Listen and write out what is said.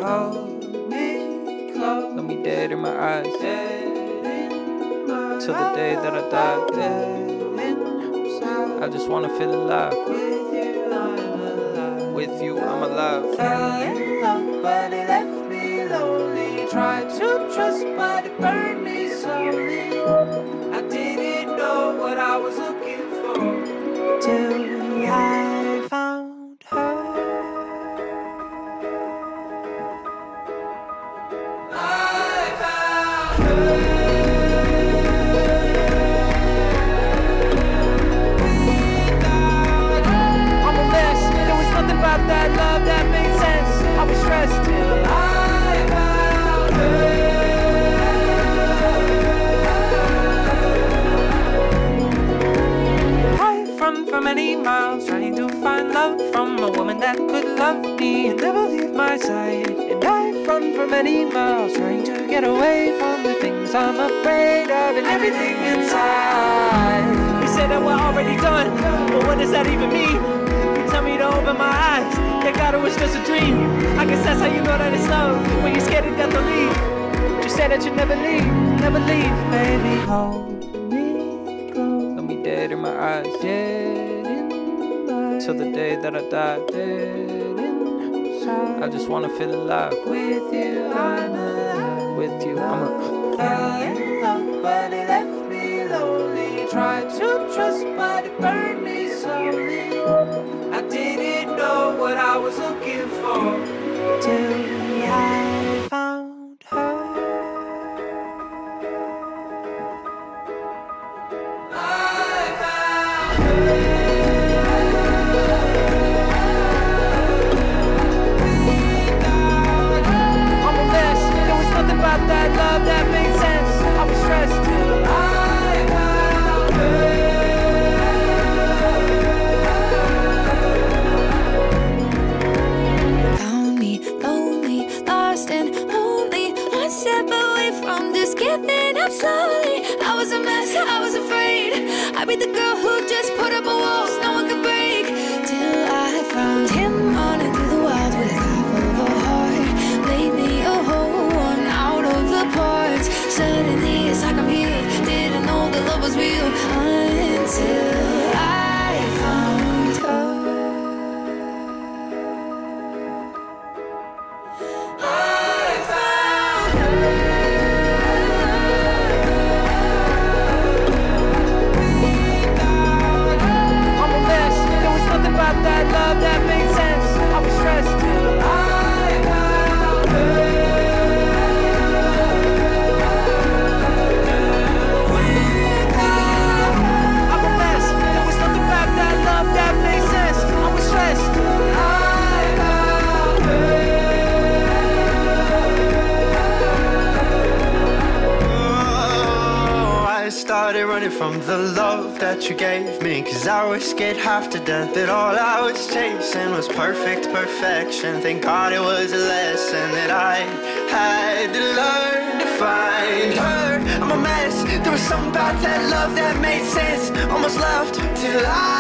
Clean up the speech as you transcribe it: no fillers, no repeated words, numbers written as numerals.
hold me close. Let me dead in my eyes, till the day that I die. I just wanna feel alive. With you, I'm alive. Fell in love, but it left me lonely. Tried to trust, but it burned me slowly. I didn't know what I was looking for till I found her. I found her. That love that made sense. I was stressed till I found her. I've run for many miles trying to find love from a woman that could love me and never leave my side. And I've run for many miles trying to get away from the things I'm afraid of and everything inside. We say that we're already done, but what does that even mean? Tell me to open my eyes, that God, it was just a dream. I guess that's how you know that it's love, when you're scared to death to leave. You said that you'd never leave, baby. Hold me close. Let me dead in my eyes, dead inside. Till the day that I die, dead inside. I just wanna feel alive. With you, I'm alive. With you, I'm alive. Fell in love, but it left me lonely. Tried to trust, but it burned me slowly. I didn't know what I was looking for till I found her. I found her. I'm a mess. There was nothing about that love that made sense. I was stressed till I found her. Giving up slowly. I was a mess, I was afraid. I'd be the girl who just put up a wall no one could break. Till I found him running through the wild with half of a heart. Made me a whole one out of the parts. Suddenly it's like I'm healed. Didn't know that love was real until I found her. That love that made sense. I was stressed till I found her. I'm a mess. There was nothing about that love that made sense. I was stressed till I found her. Oh, I started running from the love that you gave me, 'cause I was scared half to death that all I was chasing was perfection. Thank God it was a lesson that I had to learn to find her. I'm a mess. There was something about that love that made sense. Almost left till I